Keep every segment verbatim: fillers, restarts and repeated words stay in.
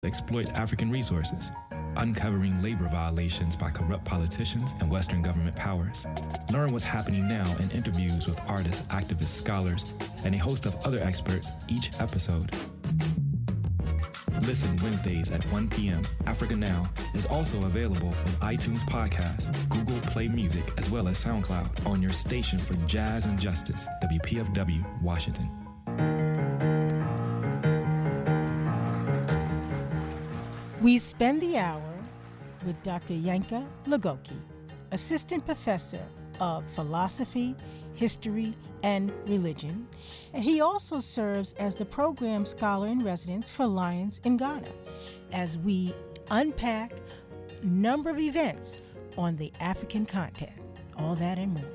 exploit African resources, uncovering labor violations by corrupt politicians and Western government powers. Learn what's happening now in interviews with artists, activists, scholars, and a host of other experts each episode. Listen Wednesdays at one p.m. Africa Now is also available on iTunes Podcast, Google Play Music, as well as SoundCloud on your station for jazz and justice, W P F W, Washington. We spend the hour with Doctor Yinka Lugoki, Assistant Professor of Philosophy, History, and Religion. And he also serves as the Program Scholar in Residence for Lions in Ghana, as we unpack a number of events on the African continent. All that and more.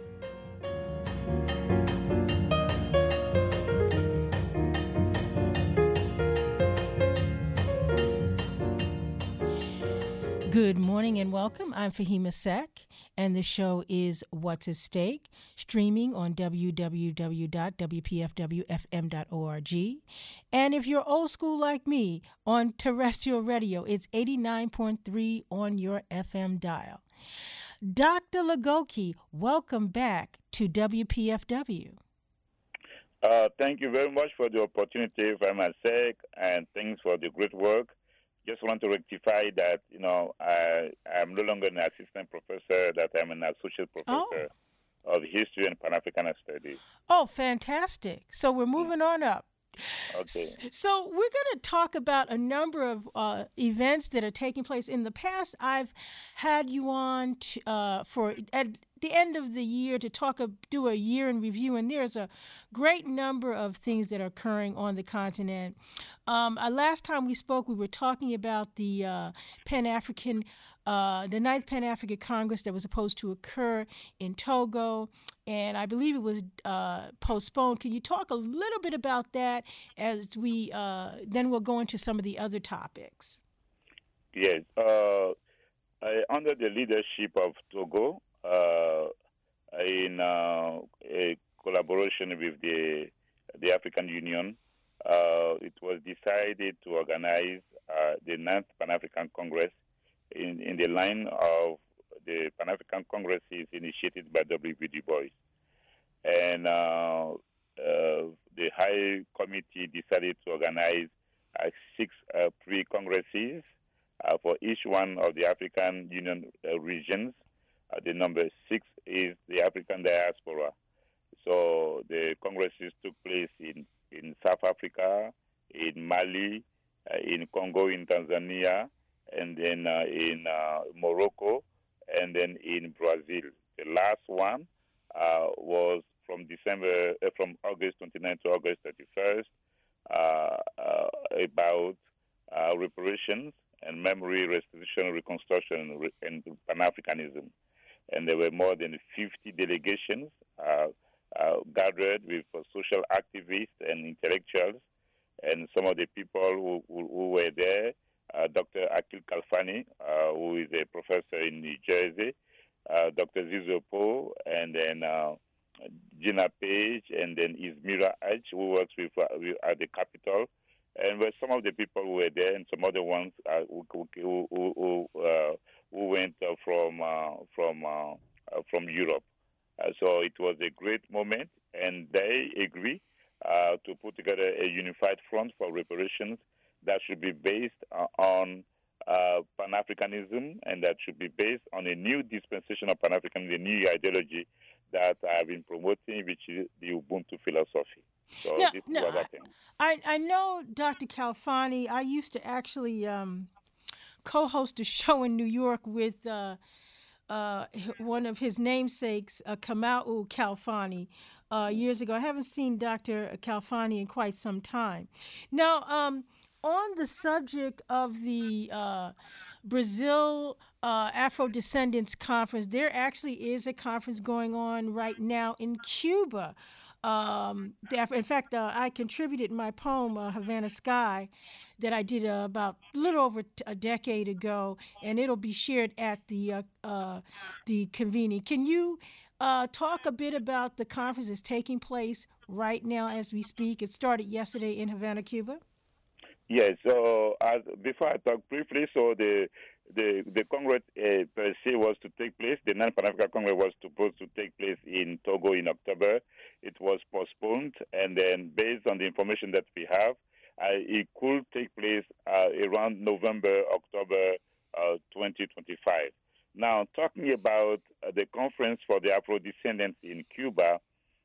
Good morning and welcome. I'm Fahima Sek, and the show is What's at Stake, streaming on w w w dot w p f w f m dot org. And if you're old school like me, on terrestrial radio, it's eighty-nine point three on your F M dial. Doctor Lugoki, welcome back to W P F W. Uh, thank you very much for the opportunity, Fahima Sek, and thanks for the great work. Just want to rectify that, you know, I, I'm no longer an assistant professor, that I'm an associate professor oh. of history and Pan-African studies. Oh, fantastic. So we're moving on up. Okay. So we're going to talk about a number of uh, events that are taking place. In the past, I've had you on to, uh, for at the end of the year to talk, a, do a year in review, and there's a great number of things that are occurring on the continent. Um, uh, last time we spoke, we were talking about the uh, Pan-African, uh, the ninth Pan-African Congress that was supposed to occur in Togo, and I believe it was uh, postponed. Can you talk a little bit about that as we, uh, then we'll go into some of the other topics. Yes. Uh, I, under the leadership of Togo, uh, in uh, a collaboration with the, the African Union, uh, it was decided to organize uh, the ninth Pan-African Congress in, in the line of the Pan-African Congresses initiated by W B Du Bois. And uh, uh, the High Committee decided to organize uh, six uh, pre-congresses uh, for each one of the African Union uh, regions. Uh, the number six is the African diaspora. So the congresses took place in, in South Africa, in Mali, uh, in Congo, in Tanzania, and then uh, in uh, Morocco, and then in Brazil. The last one uh, was from December, uh, from August twenty-ninth to August thirty-first, uh, uh, about uh, reparations and memory restitution, reconstruction, and Pan-Africanism. And there were more than fifty delegations uh, uh, gathered with uh, social activists and intellectuals, and some of the people who, who, who were there, uh, Doctor Akil Kalfani, uh, who is a professor in New Jersey, uh, Doctor Zizo Po, and then uh, Gina Page, and then Izmira Aj, who works with, uh, with at the Capitol, and were some of the people who were there, and some other ones uh, who, who, who, who, uh, who went uh, from uh, from uh, uh, from Europe. Uh, so it was a great moment, and they agree uh, to put together a unified front for reparations that should be based uh, on uh, Pan-Africanism, and that should be based on a new dispensation of Pan-Africanism, a new ideology that I've been promoting, which is the Ubuntu philosophy. So no, this is no, what happened. I, I know Doctor Kalfani. I used to actually um, co-host a show in New York with uh, uh, one of his namesakes, uh, Kamau Kalfani, uh, years ago. I haven't seen Doctor Kalfani in quite some time. Now, um, on the subject of the uh, Brazil uh, Afro-Descendants Conference, there actually is a conference going on right now in Cuba. Um, in fact, uh, I contributed my poem, uh, Havana Sky, that I did uh, about a little over t- a decade ago, and it'll be shared at the uh, uh, the convening. Can you uh, talk a bit about the conference that's taking place right now as we speak? It started yesterday in Havana, Cuba. Yes. So as before I talk briefly, so the the the Congress uh, per se was to take place. The Non-Pan African Congress was supposed to take place in Togo in October. It was postponed, and then based on the information that we have, uh, it could take place uh, around November, October uh, twenty twenty-five. Now, talking about uh, the conference for the Afro descendants in Cuba,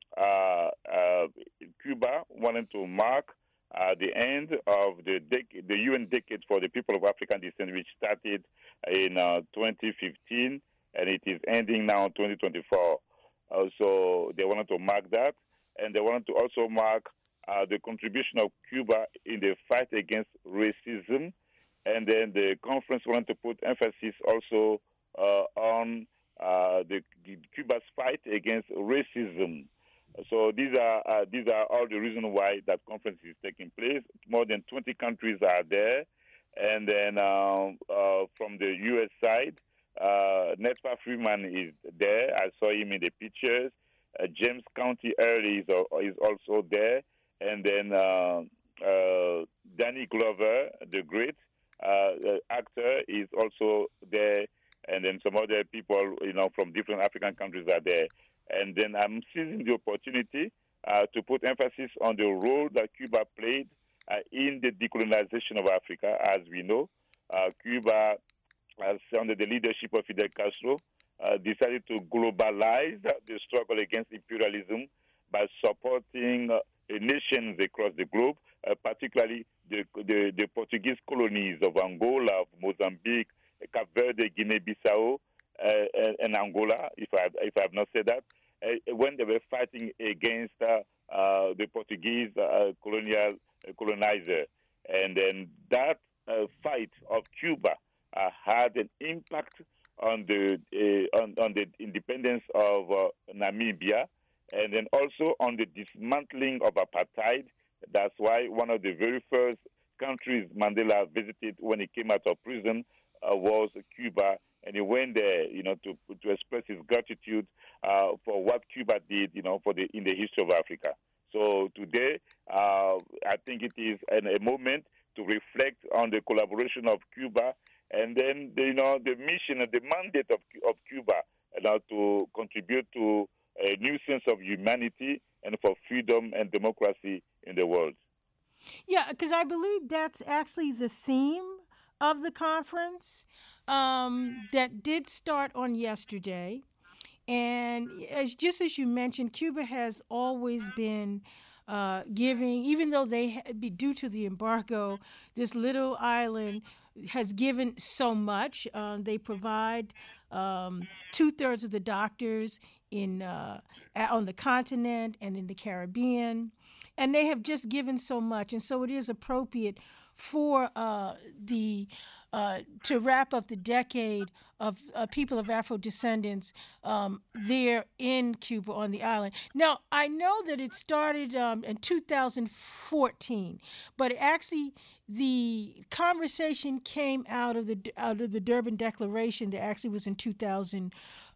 uh, uh, Cuba wanted to mark uh, the end of the dec- the U N decade for the people of African descent, which started in uh, twenty fifteen, and it is ending now in twenty twenty-four. Uh, so they wanted to mark that, and they wanted to also mark uh, the contribution of Cuba in the fight against racism, and then the conference wanted to put emphasis also uh, on uh, the Cuba's fight against racism. So these are uh, these are all the reasons why that conference is taking place. More than twenty countries are there, and then um, uh, from the U S side, uh, Netfa Freeman is there. I saw him in the pictures. Uh, James County Early is, uh, is also there, and then uh, uh, Danny Glover, the great uh, actor, is also there, and then some other people, you know, from different African countries are there. And then I'm seizing the opportunity uh, to put emphasis on the role that Cuba played uh, in the decolonization of Africa. As we know, uh, Cuba, has, under the leadership of Fidel Castro, uh, decided to globalize the struggle against imperialism by supporting uh, nations across the globe, uh, particularly the, the, the Portuguese colonies of Angola, of Mozambique, Cape Verde, Guinea-Bissau, uh, and, and Angola, if I if I have not said that. Uh, when they were fighting against uh, uh, the Portuguese uh, colonial uh, colonizer, and then that uh, fight of Cuba uh, had an impact on the uh, on, on the independence of uh, Namibia, and then also on the dismantling of apartheid. That's why one of the very first countries Mandela visited when he came out of prison uh, was Cuba. And he went there, you know, to to express his gratitude uh, for what Cuba did, you know, for the in the history of Africa. So today, uh, I think it is an, a moment to reflect on the collaboration of Cuba, and then the, you know the mission and the mandate of of Cuba, you know, to contribute to a new sense of humanity and for freedom and democracy in the world. Yeah, because I believe that's actually the theme of the conference um, that did start on yesterday. And as just as you mentioned, Cuba has always been uh, giving, even though they ha- be due to the embargo, this little island has given so much. Uh, they provide um, two thirds of the doctors in uh, a- on the continent and in the Caribbean, and they have just given so much. And so it is appropriate for uh, the uh, to wrap up the decade of uh, people of Afro descendants um, there in Cuba on the island. Now, I know that it started um, in two thousand fourteen, but actually the conversation came out of the out of the Durban Declaration that actually was in two thousand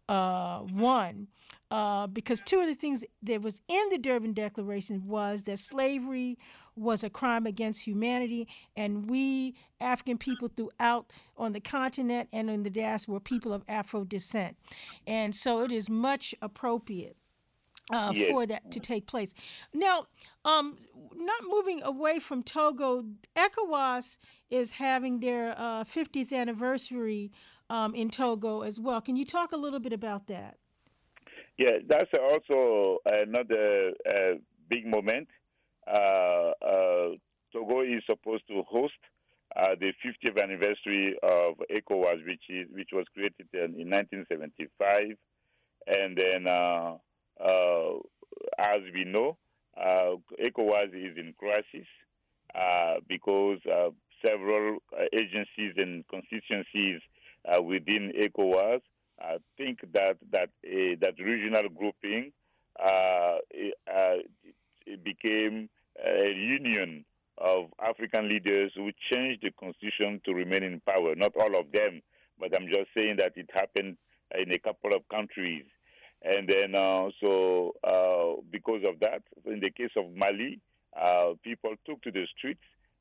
one. Uh, because two of the things that was in the Durban Declaration was that slavery was a crime against humanity, and we African people throughout on the continent and in the diaspora were people of Afro descent, and so it is much appropriate uh, Yes. for that to take place. Now, um, not moving away from Togo, ECOWAS is having their uh, fiftieth anniversary um, in Togo as well. Can you talk a little bit about that? Yeah, that's also another uh, big moment. Uh, uh, Togo is supposed to host uh, the fiftieth anniversary of ECOWAS, which is which was created in, in nineteen seventy-five, and then uh, uh, as we know, uh, ECOWAS is in crisis uh, because uh, several uh, agencies and constituencies uh, within ECOWAS I think that that uh, that regional grouping uh, uh, it became a union of African leaders who changed the constitution to remain in power. Not all of them, but I'm just saying that it happened in a couple of countries. And then, uh, so uh, because of that, in the case of Mali, uh, people took to the streets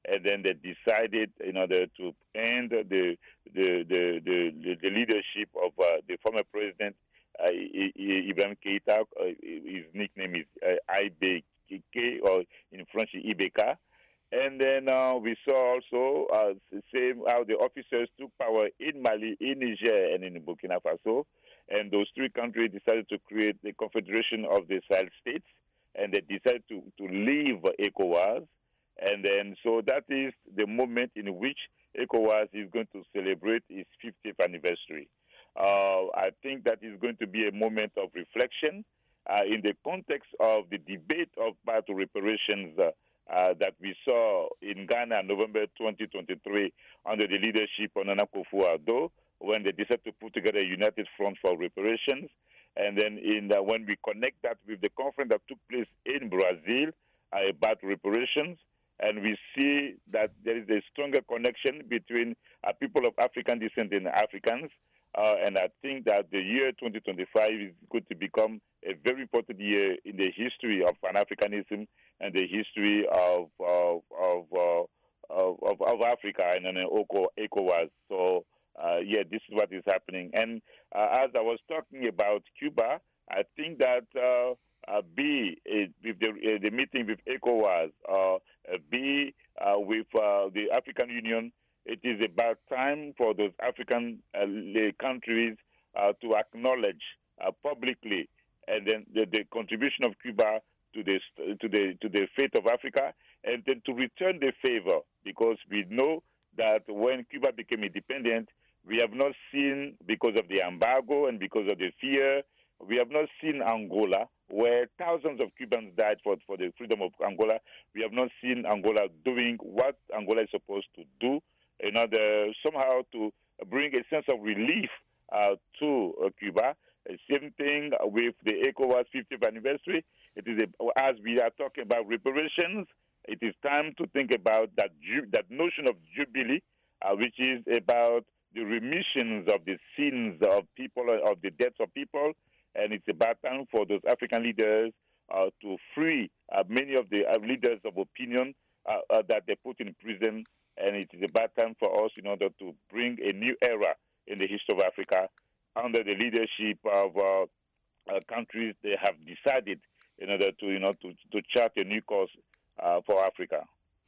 and then they decided in order to end the the the the, the leadership of uh, the former president uh, Ibrahim Keita. Uh, his nickname is uh, I B K, or in French Ibeka. And then uh, we saw also uh, the same how the officers took power in Mali, in Niger, and in Burkina Faso. And those three countries decided to create the Confederation of the Sahel States, and they decided to, to leave ECOWAS. And then, so that is the moment in which ECOWAS is going to celebrate its fiftieth anniversary. Uh, I think that is going to be a moment of reflection uh, in the context of the debate of battle reparations uh, uh, that we saw in Ghana in November twenty twenty-three under the leadership of Nana Akufo-Addo, when they decided to put together a united front for reparations. And then in the, when we connect that with the conference that took place in Brazil uh, about reparations, and we see that there is a stronger connection between uh, people of African descent and Africans. Uh, and I think that the year twenty twenty-five is going to become a very important year in the history of Pan-Africanism and the history of of of, uh, of, of, of Africa and then ECOWAS. So, uh, yeah, this is what is happening. And uh, as I was talking about Cuba, I think that uh, uh, B, uh, with the, uh, the meeting with ECOWAS, uh, uh, B, uh, with uh, the African Union, it is about time for those African uh, countries uh, to acknowledge uh, publicly and then the, the contribution of Cuba to the to the to the fate of Africa, and then to return the favor, because we know that when Cuba became independent, we have not seen, because of the embargo and because of the fear, we have not seen Angola, where thousands of Cubans died for for the freedom of Angola. We have not seen Angola doing what Angola is supposed to do in order somehow to bring a sense of relief uh, to uh, Cuba. Uh, same thing with the ECOWAS fiftieth anniversary. It is a, as we are talking about reparations, it is time to think about that ju- that notion of jubilee, uh, which is about the remissions of the sins of people, of the deaths of people, and it's about time for those African leaders uh, to free uh, many of the uh, leaders of opinion uh, uh, that they put in prison. And it is about time for us in order to bring a new era in the history of Africa under the leadership of uh, uh, countries they have decided in order to, you know, to, to chart a new course uh, for Africa.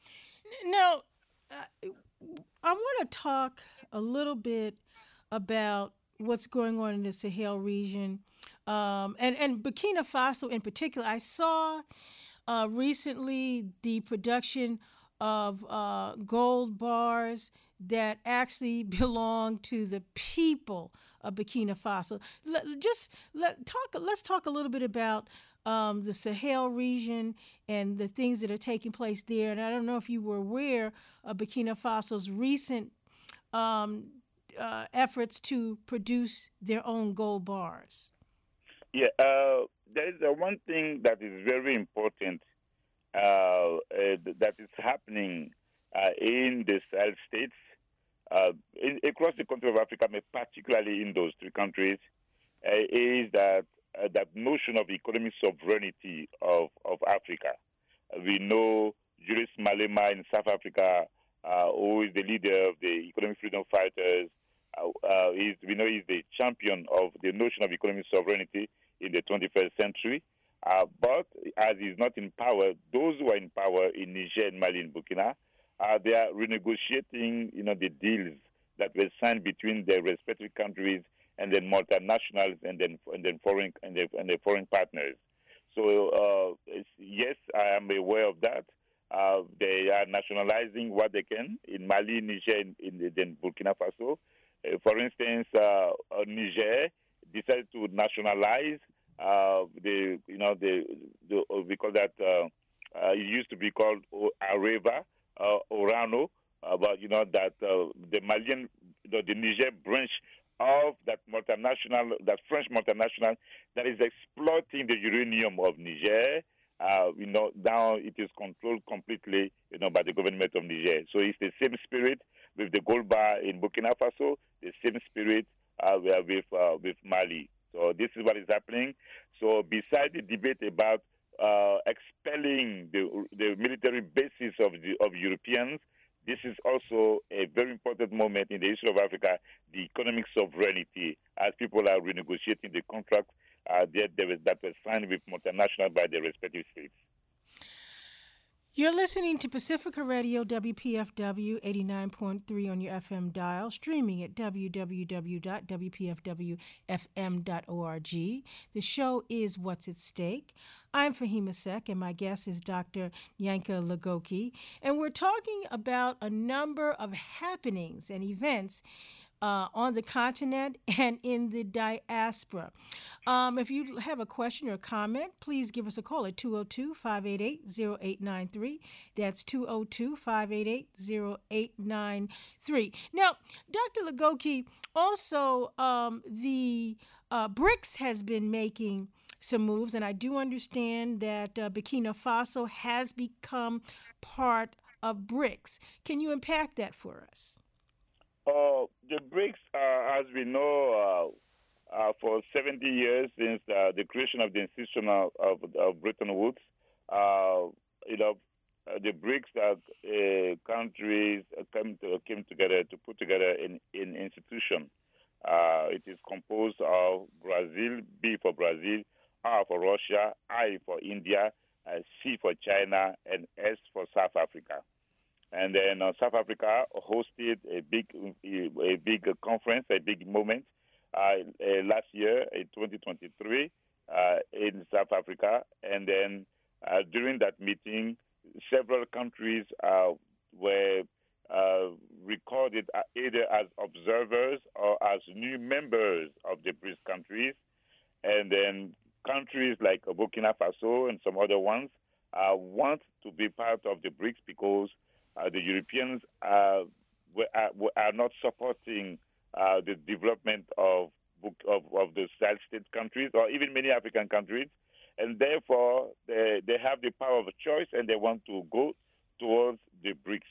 Now, uh, I want to talk a little bit about what's going on in the Sahel region, um, and, and Burkina Faso in particular. I saw uh, recently the production of uh, gold bars that actually belong to the people of Burkina Faso. Let, just let, talk. Let's talk a little bit about um, the Sahel region and the things that are taking place there. And I don't know if you were aware of Burkina Faso's recent um, uh, efforts to produce their own gold bars. Yeah, uh, there is uh, one thing that is very important Uh, uh, that is happening uh, in the Sahel states, uh, in, across the country of Africa, but particularly in those three countries, uh, is that uh, that notion of economic sovereignty of, of Africa. Uh, we know Julius Malema in South Africa, uh, who is the leader of the economic freedom fighters, uh, uh, is, we know he's the champion of the notion of economic sovereignty in the twenty-first century. Uh, but as he's not in power, those who are in power in Niger and Mali and Burkina, uh, they are renegotiating, you know, the deals that were signed between their respective countries and then multinationals and then and then foreign and the, and the foreign partners. So uh, yes, I am aware of that. Uh, they are nationalizing what they can in Mali, Niger, and in, in Burkina Faso. Uh, for instance, uh, uh, Niger decided to nationalize. Uh, the you know the, the we call that uh, uh, it used to be called Areva uh, Orano, uh, but you know that uh, the Malian the, the Niger branch of that multinational, that French multinational that is exploiting the uranium of Niger. Uh, you know now it is controlled completely you know by the government of Niger. So it's the same spirit with the gold bar in Burkina Faso, the same spirit uh, with uh, with Mali. So this is what is happening. So besides the debate about uh, expelling the, the military bases of, the, of Europeans. This is also a very important moment in the history of Africa, the economic sovereignty, as people are renegotiating the contracts uh, that, that were signed with multinationals by their respective states. You're listening to Pacifica Radio, W P F W eighty-nine point three on your F M dial, streaming at w w w dot w p f w f m dot org. The show is What's at Stake. I'm Fahima Sek, and my guest is Doctor Nyanka Legoke, and we're talking about a number of happenings and events Uh, on the continent and in the diaspora. Um, if you have a question or comment, please give us a call at two oh two, five eight eight, oh eight nine three. That's two oh two, five eight eight, oh eight nine three. Now, Doctor Legoke, also um, the uh, BRICS has been making some moves, and I do understand that uh, Burkina Faso has become part of BRICS. Can you unpack that for us? Uh, the BRICS, uh, as we know, uh, uh, for seventy years since uh, the creation of the institution of, of, of Bretton Woods, uh, you know, uh, the BRICS uh, uh, countries came, to, came together to put together an, an institution. Uh, it is composed of Brazil, B for Brazil, R for Russia, I for India, uh, C for China, and S for South Africa. And then uh, South Africa hosted a big, a big conference, a big moment uh, uh, last year in twenty twenty-three uh, in South Africa. And then uh, during that meeting, several countries uh, were uh, recorded either as observers or as new members of the BRICS countries. And then countries like Burkina Faso and some other ones uh, want to be part of the BRICS because Uh, the Europeans uh, were, are, are not supporting uh, the development of, of of the Sahel state countries or even many African countries, and therefore they, they have the power of choice and they want to go towards the BRICS.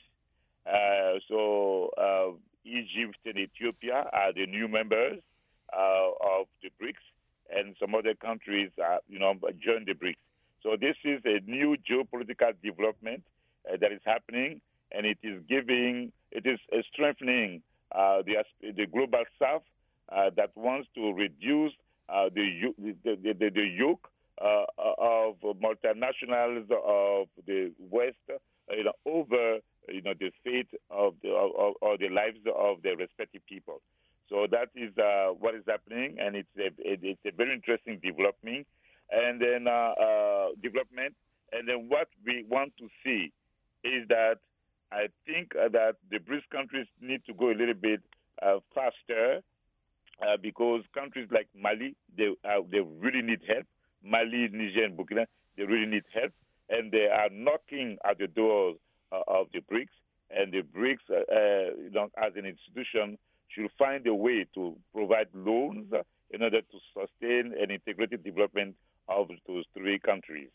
Uh, so uh, Egypt and Ethiopia are the new members uh, of the BRICS, and some other countries are, you know, join the BRICS. So this is a new geopolitical development uh, that is happening. And it is giving, it is uh, strengthening uh, the the global South uh, that wants to reduce uh, the, the, the the yoke uh, of multinationals of the West, uh, you know, over you know the fate of the of, or the lives of their respective people. So that is uh, what is happening, and it's a it's a very interesting development. And then uh, uh, development, and then what we want to see is that. I think uh, that the BRICS countries need to go a little bit uh, faster uh, because countries like Mali, they uh, they really need help. Mali, Niger, and Burkina, they really need help, and they are knocking at the doors uh, of the BRICS. And the BRICS, uh, uh, you know, as an institution, should find a way to provide loans in order to sustain an integrated development of those three countries.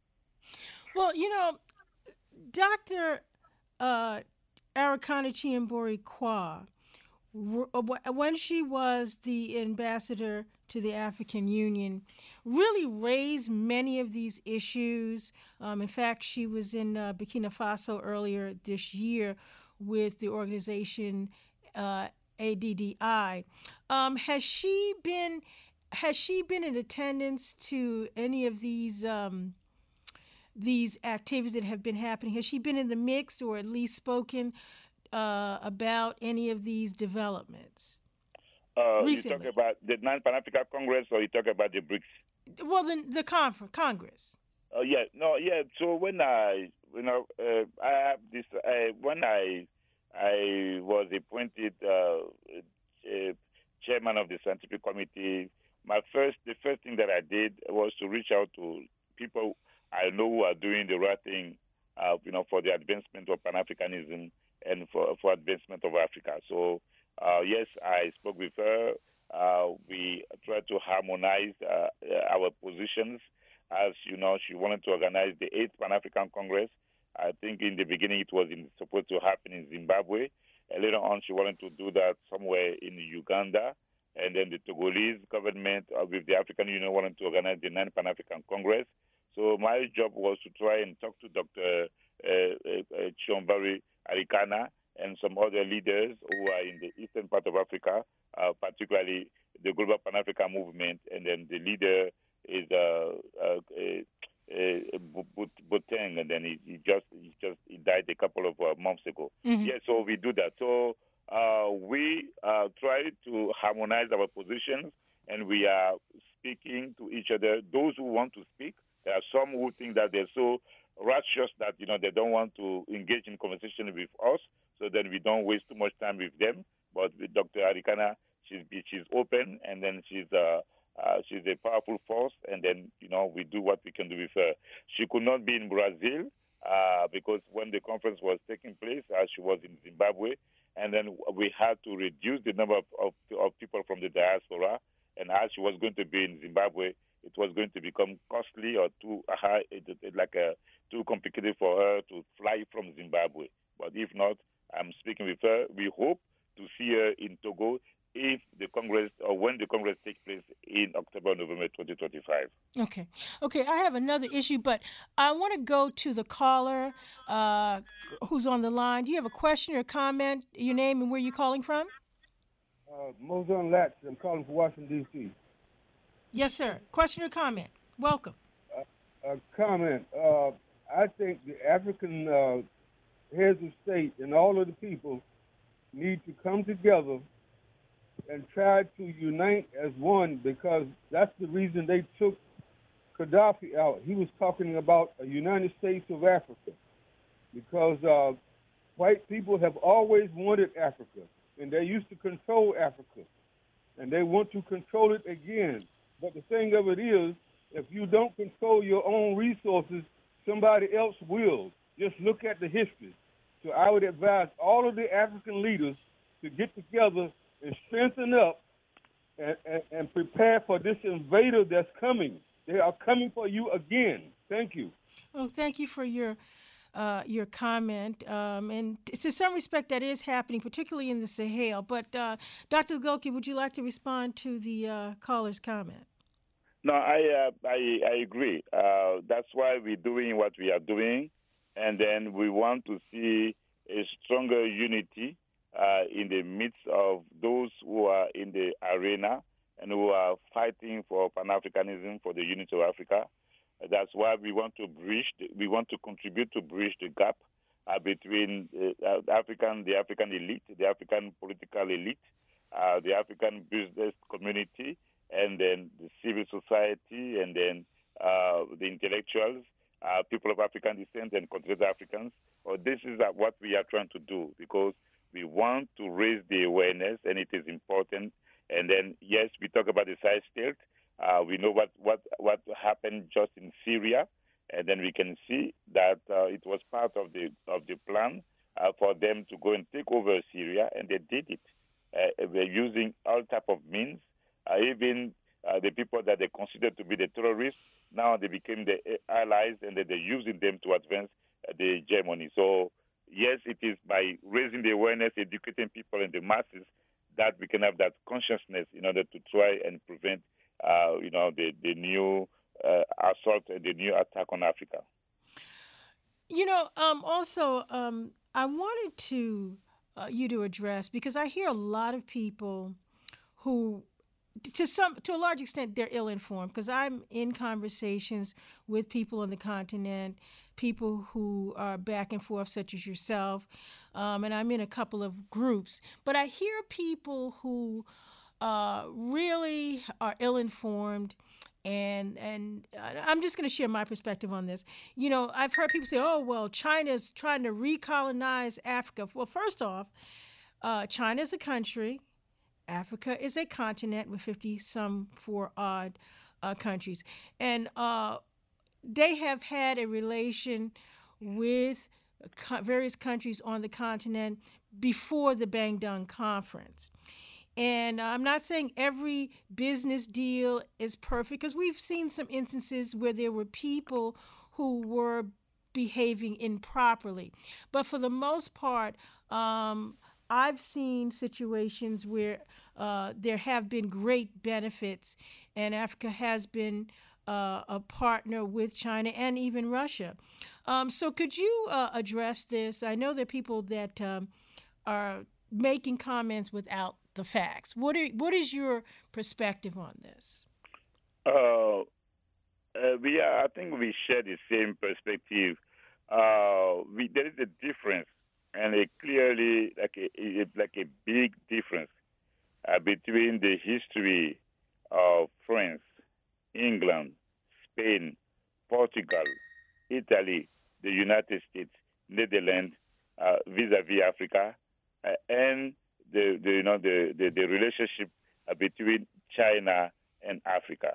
Well, you know, Doctor Uh, Arikana Chiambori Kwa, when she was the ambassador to the African Union, really raised many of these issues. Um, in fact, she was in uh, Burkina Faso earlier this year with the organization uh, A D D I. Um, has she been has she been in attendance to any of these um, these activities that have been happening? Has she been in the mix or at least spoken uh, about any of these developments? Uh, you recently? talk about the Non-Pan-African Congress, or you talk about the BRICS? Well, the the conference, Congress. Oh uh, yeah, no, yeah. So when I, you know, uh, I have this. Uh, when I, I was appointed uh, uh, chairman of the scientific committee. My first, the first thing that I did was to reach out to people I know who are doing the right thing, uh, you know, for the advancement of Pan-Africanism and for for advancement of Africa. So uh, yes, I spoke with her. Uh, we tried to harmonize uh, our positions. As you know, she wanted to organize the eighth Pan-African Congress. I think in the beginning it was in, supposed to happen in Zimbabwe. And later on, she wanted to do that somewhere in Uganda. And then the Togolese government uh, with the African Union wanted to organize the ninth Pan-African Congress. So my job was to try and talk to Doctor Uh, uh, uh, Chiombari Arikana and some other leaders who are in the eastern part of Africa, uh, particularly the Global Pan-African Movement, and then the leader is uh, uh, uh, Boteng, and then he, he just he just he died a couple of uh, months ago. Mm-hmm. Yeah, so we do that. So uh, we uh, try to harmonize our positions, and we are speaking to each other. Those who want to speak, there are some who think that they're so righteous that, you know, they don't want to engage in conversation with us, so then we don't waste too much time with them. But with Doctor Arikana, she's she's open, and then she's uh, uh she's a powerful force, and then, you know, we do what we can do with her. She could not be in Brazil uh, because when the conference was taking place, uh, she was in Zimbabwe, and then we had to reduce the number of, of, of people from the diaspora, and as she was going to be in Zimbabwe, it was going to become costly or too high, like a, too complicated for her to fly from Zimbabwe. But if not, I'm speaking with her. We hope to see her in Togo if the Congress, or when the Congress takes place in October, November twenty twenty-five. Okay. Okay, I have another issue, but I want to go to the caller uh, who's on the line. Do you have a question or comment, your name and where you're calling from? Uh, Mozon Latch. I'm calling from Washington, D C Yes, sir. Question or comment? Welcome. Uh, a comment. Uh, I think the African uh, heads of state and all of the people need to come together and try to unite as one, because that's the reason they took Gaddafi out. He was talking about a United States of Africa, because uh, white people have always wanted Africa, and they used to control Africa, and they want to control it again. But the thing of it is, if you don't control your own resources, somebody else will. Just look at the history. So I would advise all of the African leaders to get together and strengthen up and, and, and prepare for this invader that's coming. They are coming for you again. Thank you. Well, thank you for your uh, your comment. Um, and to some respect, that is happening, particularly in the Sahel. But uh, Doctor Golke, would you like to respond to the uh, caller's comment? No, I uh, I, I agree. Uh, that's why we're doing what we are doing, and then we want to see a stronger unity uh, in the midst of those who are in the arena and who are fighting for Pan-Africanism, for the unity of Africa. That's why we want to bridge. The, we want to contribute to bridge the gap uh, between uh, African, the African elite, the African political elite, uh, the African business community, and then the civil society, and then uh, the intellectuals, uh, people of African descent and continental Africans. Well, this is uh, what we are trying to do, because we want to raise the awareness, and it is important. And then, yes, we talk about the Sahel state. Uh, we know what, what, what happened just in Syria, and then we can see that uh, it was part of the of the plan uh, for them to go and take over Syria, and they did it. Uh, they're using all type of means. Uh, even uh, the people that they considered to be the terrorists, now they became the allies, and they're using them to advance uh, the hegemony. So, yes, it is by raising the awareness, educating people and the masses, that we can have that consciousness in order to try and prevent, uh, you know, the, the new uh, assault and the new attack on Africa. You know, um, also, um, I wanted to uh, you to address, because I hear a lot of people who, to some, to a large extent, they're ill-informed, because I'm in conversations with people on the continent, people who are back and forth, such as yourself, um, and I'm in a couple of groups. But I hear people who uh, really are ill-informed, and and I'm just going to share my perspective on this. You know, I've heard people say, "Oh, well, China's trying to recolonize Africa." Well, first off, uh, China is a country. Africa is a continent with fifty-some four odd uh, countries. And uh, they have had a relation with co- various countries on the continent before the Bandung Conference. And I'm not saying every business deal is perfect, because we've seen some instances where there were people who were behaving improperly. But for the most part, um, I've seen situations where uh, there have been great benefits, and Africa has been uh, a partner with China and even Russia. Um, so could you uh, address this? I know there are people that um, are making comments without the facts. What are, what is your perspective on this? Uh, uh, we are, I think we share the same perspective. Uh, we, there is a difference, and a clearly like a, a like a big difference uh, between the history of France, England, Spain, Portugal, Italy, the United States, Netherlands, uh, vis-a-vis Africa, uh, and the, the you know the the, the relationship uh, between China and Africa.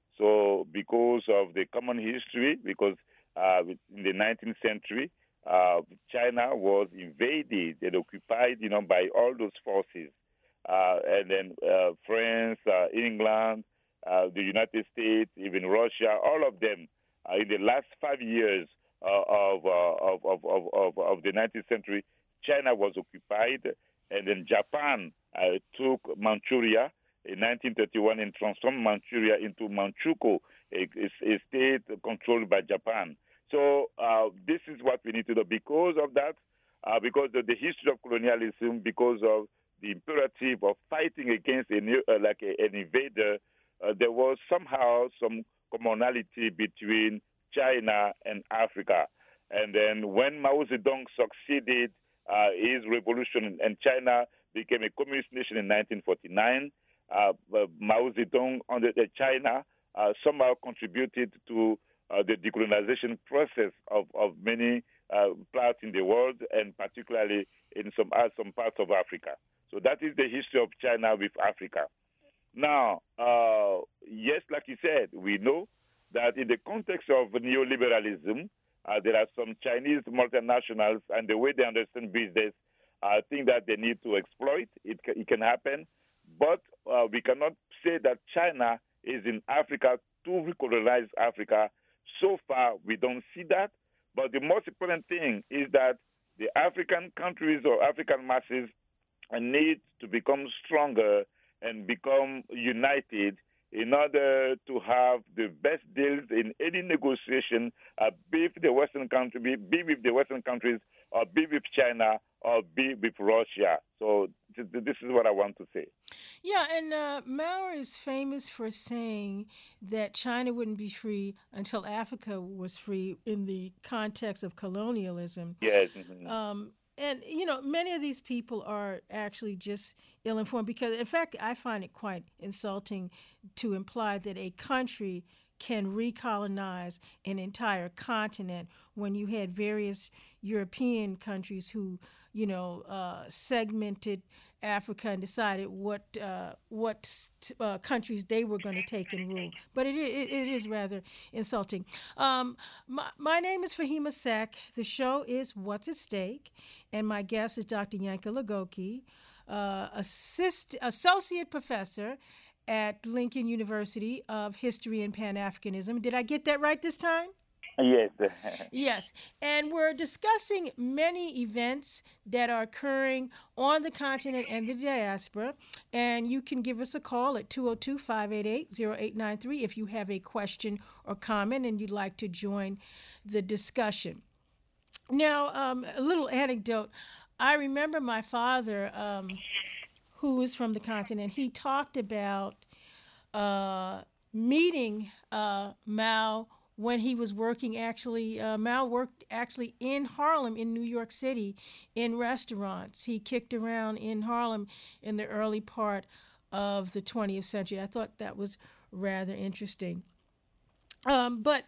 So because of the common history, because uh, in the nineteenth century, uh, China was invaded and occupied, you know, by all those forces, uh, and then uh, France, uh, England, uh, the United States, even Russia, all of them, uh, in the last five years uh, of, uh, of, of, of, of, of the nineteenth century, China was occupied, and then Japan uh, took Manchuria in nineteen thirty-one and transformed Manchuria into Manchukuo, a, a state controlled by Japan. So uh, this is what we need to do. Because of that, uh, because of the history of colonialism, because of the imperative of fighting against a new, uh, like a, an invader, uh, there was somehow some commonality between China and Africa. And then when Mao Zedong succeeded uh, his revolution and China became a communist nation in nineteen forty-nine, Uh, Mao Zedong under China uh, somehow contributed to uh, the decolonization process of, of many uh, parts in the world, and particularly in some uh, some parts of Africa. So that is the history of China with Africa. Now, uh, yes, like you said, we know that in the context of neoliberalism, uh, there are some Chinese multinationals, and the way they understand business, I think that they need to exploit. It, it can happen. But uh, we cannot say that China is in Africa to recolonize Africa. So far, we don't see that. But the most important thing is that the African countries or African masses need to become stronger and become united in order to have the best deals in any negotiation, uh, be with the Western country, be, be with the Western countries, or be with China, or be with Russia. So th- this is what I want to say. Yeah, and uh, Mao is famous for saying that China wouldn't be free until Africa was free in the context of colonialism. Yes. Mm-hmm. Um, and, you know, many of these people are actually just ill-informed because, in fact, I find it quite insulting to imply that a country can recolonize an entire continent when you had various European countries who, you know, uh, segmented Africa and decided what uh, what uh, countries they were going to take and rule. But it, it, it is rather insulting. Um, my, my name is Fahima Sack. The show is What's at Stake, and my guest is Doctor Yanka Legoke, uh, assist, associate professor at Lincoln University of History and Pan-Africanism. Did I get that right this time? Yes. Yes. And we're discussing many events that are occurring on the continent and the diaspora. And you can give us a call at two oh two, five eight eight, oh eight nine three if you have a question or comment and you'd like to join the discussion. Now, um, a little anecdote. I remember my father, um, who is from the continent, he talked about uh, meeting uh, Mao when he was working actually, uh, Mao worked actually in Harlem in New York City in restaurants. He kicked around in Harlem in the early part of the twentieth century. I thought that was rather interesting. Um, but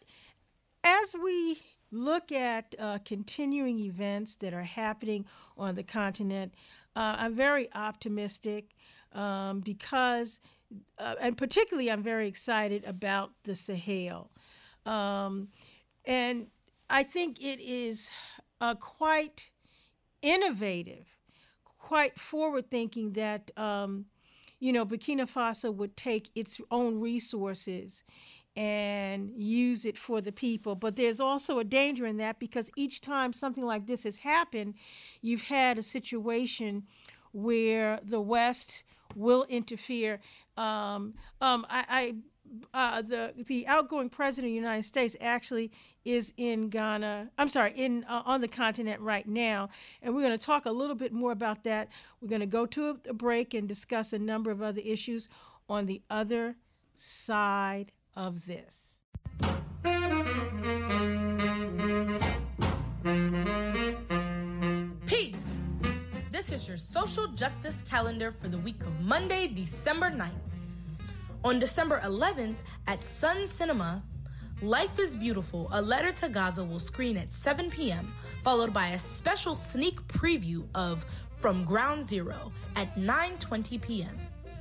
as we look at uh, continuing events that are happening on the continent, uh, I'm very optimistic um, because, uh, and particularly I'm very excited about the Sahel. Um, and I think it is uh, quite innovative, quite forward-thinking that, um, you know, Burkina Faso would take its own resources and use it for the people. But there's also a danger in that because each time something like this has happened, you've had a situation where the West will interfere. Um, um, I, I uh, the the outgoing president of the United States actually is in Ghana. I'm sorry, in uh, on the continent right now, and we're going to talk a little bit more about that. We're going to go to a, a break and discuss a number of other issues on the other side of this. Peace! This is your social justice calendar for the week of Monday, December ninth. On December eleventh at Sun Cinema, Life is Beautiful, A Letter to Gaza will screen at seven p.m., followed by a special sneak preview of From Ground Zero at nine twenty p.m.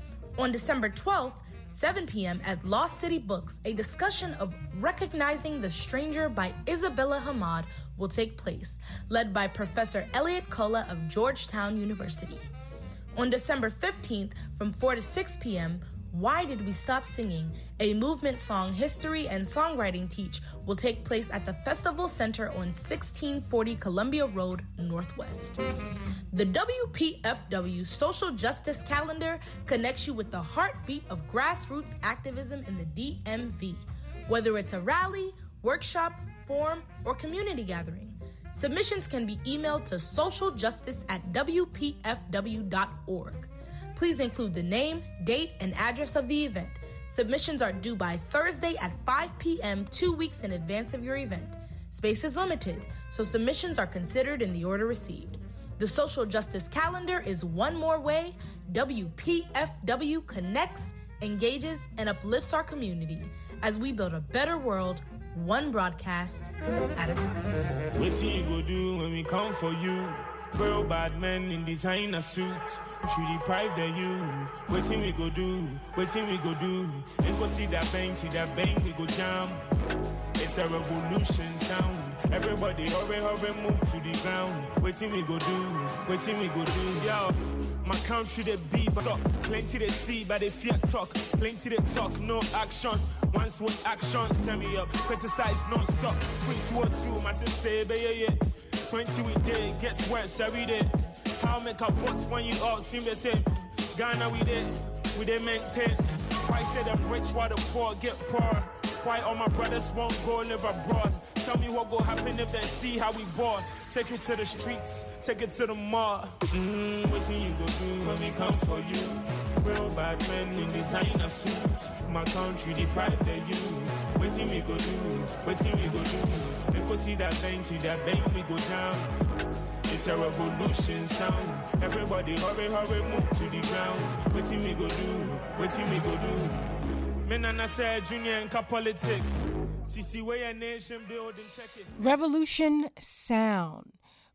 On December twelfth, seven p.m. at Lost City Books, a discussion of Recognizing the Stranger by Isabella Hamad will take place, led by Professor Elliot Kola of Georgetown University. On December fifteenth, from four to six p.m., Why Did We Stop Singing? A movement song history and songwriting teach will take place at the Festival Center on sixteen forty Columbia Road, Northwest. The W P F W Social Justice Calendar connects you with the heartbeat of grassroots activism in the D M V. Whether it's a rally, workshop, forum, or community gathering, submissions can be emailed to socialjustice at w p f w dot org. Please include the name, date, and address of the event. Submissions are due by Thursday at five p.m. two weeks in advance of your event. Space is limited, so submissions are considered in the order received. The Social Justice Calendar is one more way W P F W connects, engages, and uplifts our community as we build a better world, one broadcast at a time. What you go do when we come for you? Real bad men in designer suit, should deprive the youth. Waiting we go do, waiting we go do. And go see that bang, see that bang, we go jam. It's a revolution sound. Everybody hurry, hurry, move to the ground. Waiting we go do, waiting we go do. Yo, my country they be but up. Plenty they see, but they fear talk. Plenty they talk, no action. Once with actions, turn me up. Criticize non-stop. Three, two, or two, man, to say, baby, yeah. twenty weekday gets worse every day. How make our votes when you all seem the same? Ghana we did, we did maintain. Why say them rich while the poor get poor? Why all my brothers won't go live abroad? Tell me what go happen if they see how we bought. Take it to the streets, take it to the mall. Mmm, what you go do when we come for you? Real bad men in designer suits. My country deprive the youth. What you me go do? What you me go do? They go see that bang, see that bang, we go down. It's a revolution sound. Everybody hurry, hurry, move to the ground. What you me go do? What you me go do? Men and I said junior and politics. C C way a nation building, check it. Revolution Sound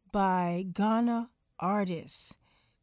by Ghana artists.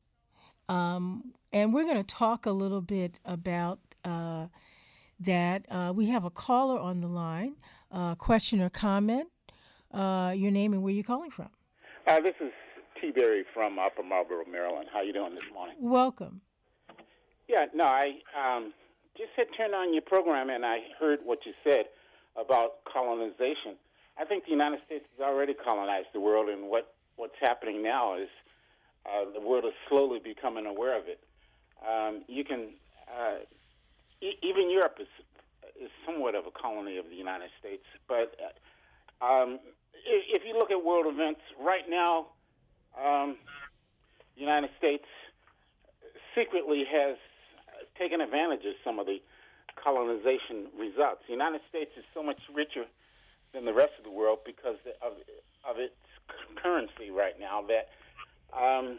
Um, and we're going to talk a little bit about uh, that. Uh, we have a caller on the line, uh, question or comment, uh, your name and where you're calling from. Uh, this is T. Berry from Upper Marlboro, Maryland. How you doing this morning? Welcome. Yeah, no, I um, just had turned on your program and I heard what you said about colonization. I think the United States has already colonized the world, and what, what's happening now is uh, the world is slowly becoming aware of it. Um, you can, uh, e- even Europe is, is somewhat of a colony of the United States, but uh, um, if, if you look at world events, right now, um, the United States secretly has taken advantage of some of the colonization results. The United States is so much richer than the rest of the world because of, of its currency right now that um,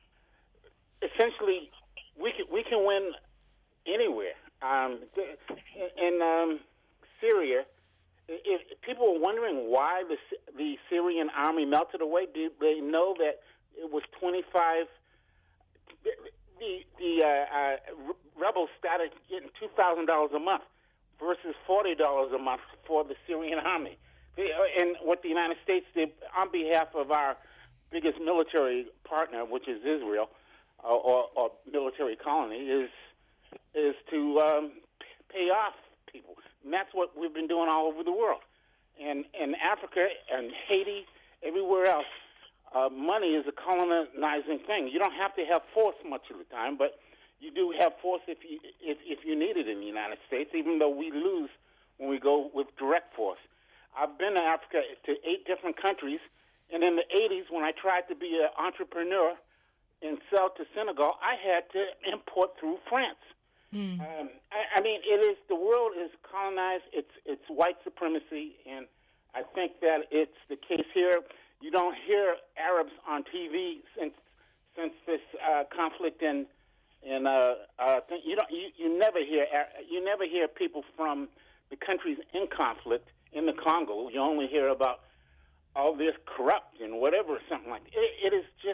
essentially we can, we can win anywhere. Um, in um, Syria, if people are wondering why the the Syrian army melted away, do they know that it was twenty-five? The the, the uh, uh, rebels started getting two thousand dollars a month versus forty dollars a month for the Syrian army. And what the United States did on behalf of our biggest military partner, which is Israel, uh, or, or military colony, is is to um, pay off people. And that's what we've been doing all over the world. And in Africa and Haiti, everywhere else, uh, money is a colonizing thing. You don't have to have force much of the time, but you do have force if you if, if you need it in the United States, even though we lose when we go with direct force. I've been to Africa to eight different countries, and in the eighties, when I tried to be an entrepreneur and sell to Senegal, I had to import through France. Mm. Um, I, I mean, it is the world is colonized. It's it's white supremacy, and I think that it's the case here. You don't hear Arabs on T V since since this uh, conflict in in uh, uh, th- you don't you, you never hear you never hear people from the countries in conflict in the Congo. You only hear about all this corrupt and whatever, something like that. It, it is just,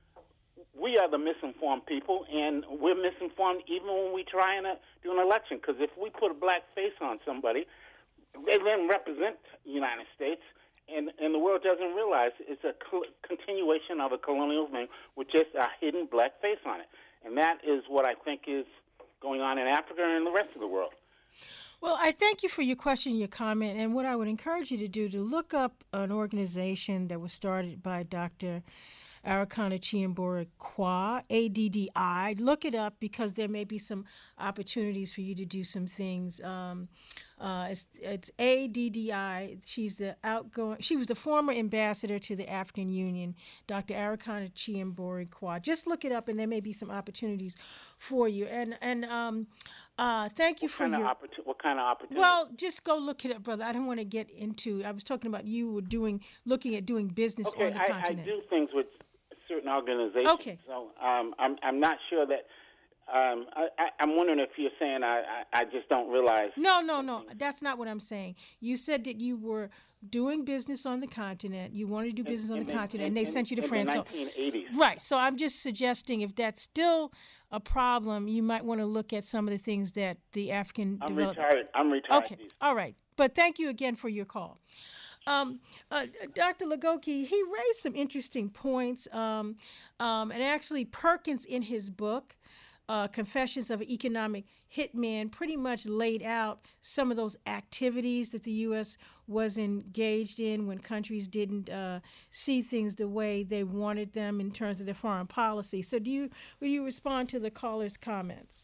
we are the misinformed people, and we're misinformed even when we try and uh, do an election. Because if we put a black face on somebody, they then represent the United States, and, and the world doesn't realize it's a cl- continuation of a colonial thing with just a hidden black face on it. And that is what I think is going on in Africa and the rest of the world. Well, I thank you for your question, your comment, and what I would encourage you to do to look up an organization that was started by Doctor Arikana Chiambori Kwa, A D D I. Look it up because there may be some opportunities for you to do some things. Um, uh, it's, it's A D D I. She's the outgoing. She was the former ambassador to the African Union, Doctor Arikana Chiambori Kwa. Just look it up, and there may be some opportunities for you. And and um, uh, thank you what for kind your. Of opportu- what kind of opportunity? Well, just go look it up, brother. I don't want to get into. I was talking about you were doing, looking at doing business okay, on the I, continent. I do things with certain organizations. Okay. So um, I'm I'm not sure that. Um, I, I, I'm wondering if you're saying I, I, I just don't realize. No, no, no. That's not what I'm saying. You said that you were doing business on the continent. You wanted to do business in, on in the the, continent, in, and they in, sent you to in France. the nineteen eighties. So, right. So I'm just suggesting if that's still a problem, you might want to look at some of the things that the African I'm development. retired. I'm retired. Okay. All right. But thank you again for your call. Um, uh, Doctor Legoke, he raised some interesting points, um, um, and actually Perkins in his book, uh, Confessions of an Economic Hitman, pretty much laid out some of those activities that the U S was engaged in when countries didn't uh, see things the way they wanted them in terms of their foreign policy. So do you, will you respond to the caller's comments?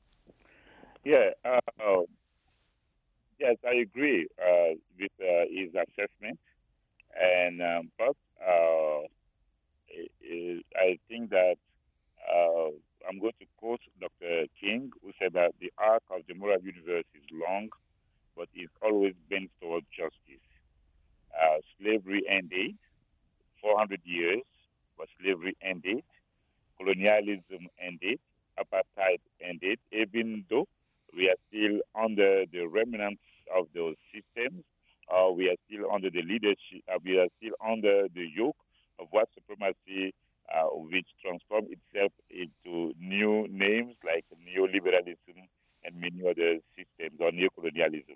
Yeah, uh, uh, yes, I agree uh, with uh, his assessment. And um, but uh, it, it, I think that uh, I'm going to quote Doctor King, who said that the arc of the moral universe is long, but it always bends towards justice. Uh, slavery ended, four hundred years, but slavery ended. Colonialism ended. Apartheid ended, even though we are still under the remnants of those systems. Uh, we are still under the leadership. Uh, we are still under the yoke of white supremacy, uh, which transformed itself into new names like neoliberalism and many other systems, or neocolonialism.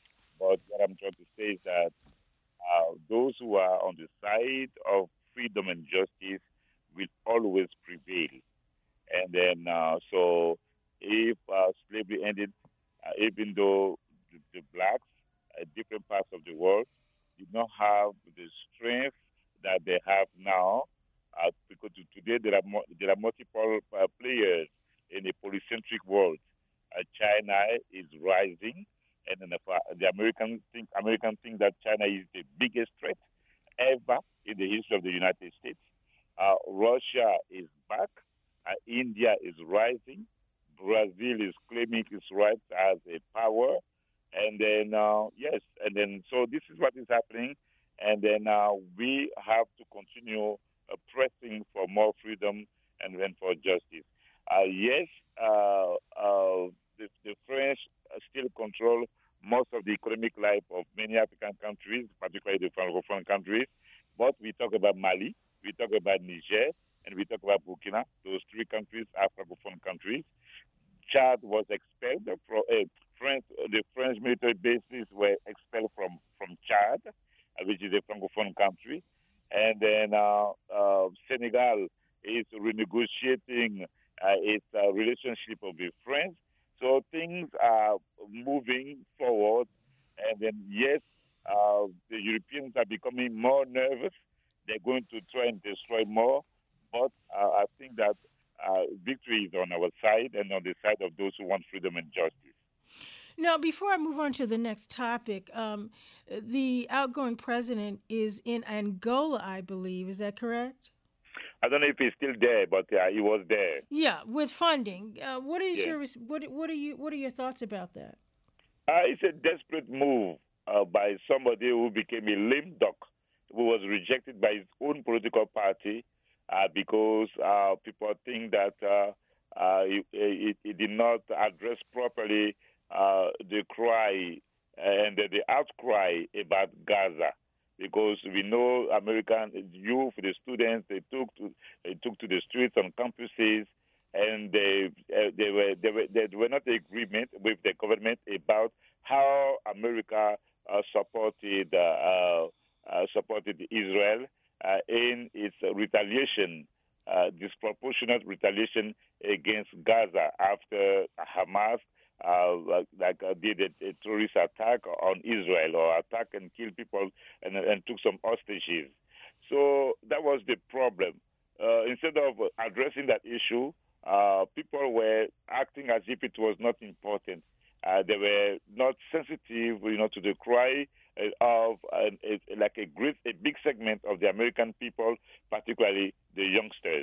But what I'm trying to say is that uh, those who are on the side of freedom and justice will always prevail. And then, uh, so if uh, slavery ended, uh, even though the, the blacks at different parts of the world did not have the strength that they have now, uh, because today there are mo- there are multiple uh, players in a polycentric world. Uh, China is rising, and then the, the Americans think Americans think that China is the biggest threat ever in the history of the United States. Uh, Russia is back. Uh, India is rising. Brazil is claiming its rights as a power. And then, uh, yes, and then, so this is what is happening. And then uh, we have to continue uh, pressing for more freedom and then for justice. Uh, yes, uh, uh, the, the French still control most of the economic life of many African countries, particularly the Francophone countries. But we talk about Mali, we talk about Niger, and we talk about Burkina. Those three countries are Francophone countries. Chad was expelled from uh, French. The French military bases were expelled from from Chad, uh, which is a Francophone country, and then uh, uh, Senegal is renegotiating uh, its uh, relationship with France. So things are moving forward, and then yes, uh, the Europeans are becoming more nervous. They're going to try and destroy more, but uh, I think that uh, victory is on our side and on the side of those who want freedom and justice. Now, before I move on to the next topic, um, the outgoing president is in Angola, I believe. Is that correct? I don't know if he's still there, but uh, he was there. Yeah, with funding. Uh, what is Yeah. your what what are you what are your thoughts about that? Uh, it's a desperate move uh, by somebody who became a lame duck, who was rejected by his own political party uh, because uh, people think that uh, uh, it, it, it did not address properly uh, the cry and the, the outcry about Gaza. Because we know American youth, the students, they took to they took to the streets on campuses, and they uh, they were they were they were not in agreement with the government about how America uh, supported uh, uh, supported Israel uh, in its retaliation, uh, disproportionate retaliation against Gaza after Hamas uh, like uh, did a, a terrorist attack on Israel or attack and killed people and, and took some hostages. So that was the problem. Uh, instead of addressing that issue, uh, people were acting as if it was not important. Uh, they were not sensitive, you know, to the cry uh, of uh, a, like a great, a big segment of the American people, particularly the youngsters.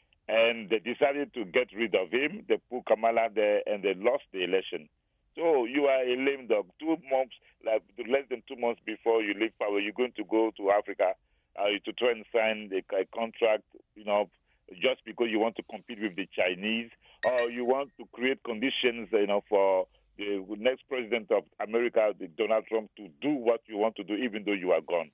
And they decided to get rid of him. They put Kamala there, and they lost the election. So you are a lame dog. Two months, like less than two months before you leave power, you're going to go to Africa uh, to try and sign a, a contract, you know, just because you want to compete with the Chinese, or you want to create conditions, you know, for the next president of America, Donald Trump, to do what you want to do, even though you are gone.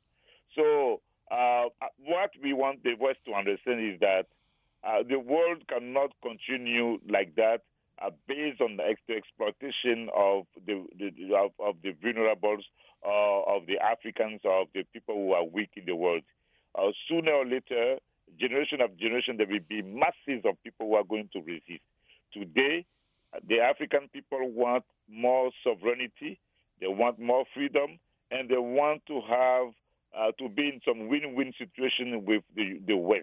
So uh, what we want the West to understand is that uh, the world cannot continue like that uh, based on the, ex- the exploitation of the, the of, of the vulnerables, uh, of the Africans, of the people who are weak in the world. Uh, sooner or later, generation after generation, there will be masses of people who are going to resist. Today, the African people want more sovereignty, they want more freedom, and they want to have uh, to be in some win-win situation with the, the West.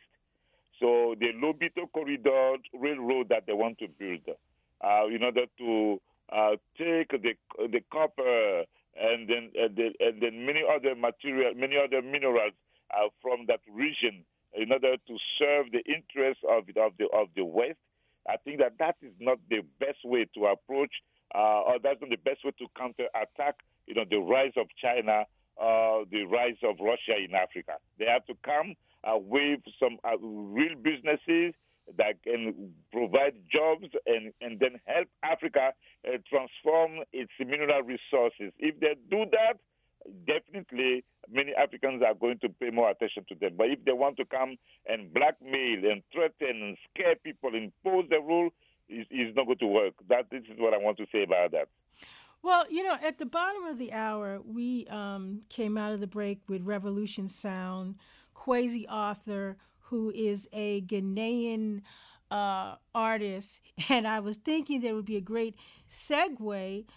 So the Lobito Corridor Railroad that they want to build, uh, in order to uh, take the the copper and then and, the, and then many other material, many other minerals uh, from that region, in order to serve the interests of of the of the West. I think that that is not the best way to approach, uh, or that's not the best way to counterattack, you know, the rise of China, uh, the rise of Russia in Africa. They have to come uh, with some uh, real businesses that can provide jobs and, and then help Africa uh, transform its mineral resources. If they do that, definitely many Africans are going to pay more attention to them. But if they want to come and blackmail and threaten and scare people, impose the rule, it's, it's not going to work. That this is what I want to say about that. Well, you know, at the bottom of the hour, we um, came out of the break with Revolution Sound, Kwesi Arthur, who is a Ghanaian uh, artist. And I was thinking there would be a great segue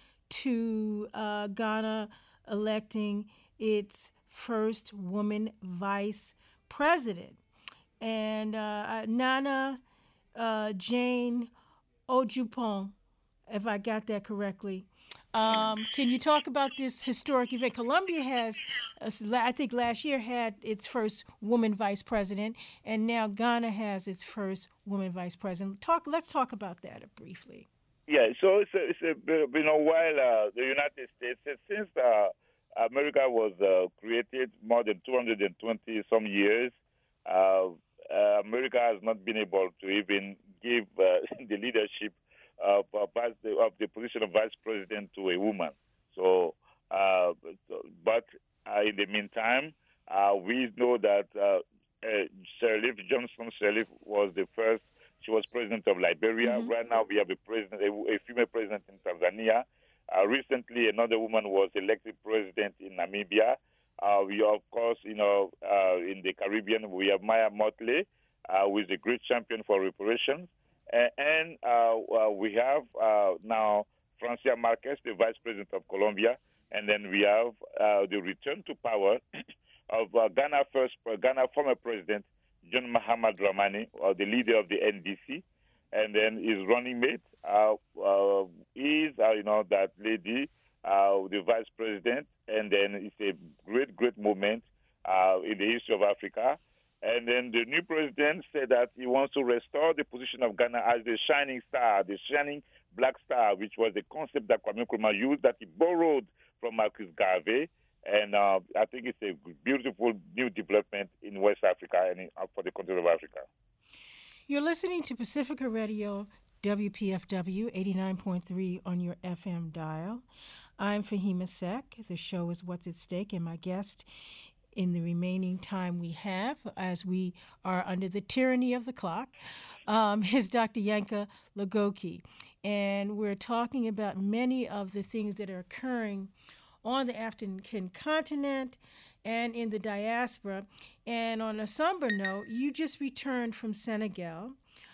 to uh, Ghana electing its first woman vice president. And uh, Nana uh, Jane Ojupon, if I got that correctly. Um, can you talk about this historic event? Colombia has, uh, I think last year had its first woman vice president, and now Ghana has its first woman vice president. Talk. Let's talk about that briefly. Yeah, so it's, a, it's a, been a while, uh, the United States, since uh, America was uh, created more than two hundred twenty some years, uh, uh, America has not been able to even give uh, the leadership of, of, the, of the position of vice president to a woman. So, uh, but uh, in the meantime, uh, we know that uh, uh, Sirleaf Johnson Sirleaf was the first. She was president of Liberia. Mm-hmm. Right now, we have a president, a, a female president in Tanzania. Uh, recently, another woman was elected president in Namibia. Uh, we, of course, you know, uh, in the Caribbean, we have Maya Motley, uh, who is a great champion for reparations. Uh, and uh, uh, we have uh, now Francia Marquez, the vice president of Colombia. And then we have uh, the return to power of uh, Ghana first, uh, Ghana former president, John Mahamad Dramani, or the leader of the N D C. and then his running mate uh, uh, is, uh, you know, that lady, uh, the vice president, and then it's a great, great moment uh, in the history of Africa. And then the new president said that he wants to restore the position of Ghana as the shining star, the shining black star, which was the concept that Kwame Nkrumah used, that he borrowed from Marcus Garvey. And uh, I think it's a beautiful new development in West Africa and in, uh, for the continent of Africa. You're listening to Pacifica Radio, W P F W eighty-nine point three on your F M dial. I'm Fahima Sek. The show is What's at Stake, and my guest in the remaining time we have, as we are under the tyranny of the clock, um, is Doctor Yanka Lugoki. And we're talking about many of the things that are occurring on the African continent and in the diaspora. And on a somber note, you just returned from Senegal,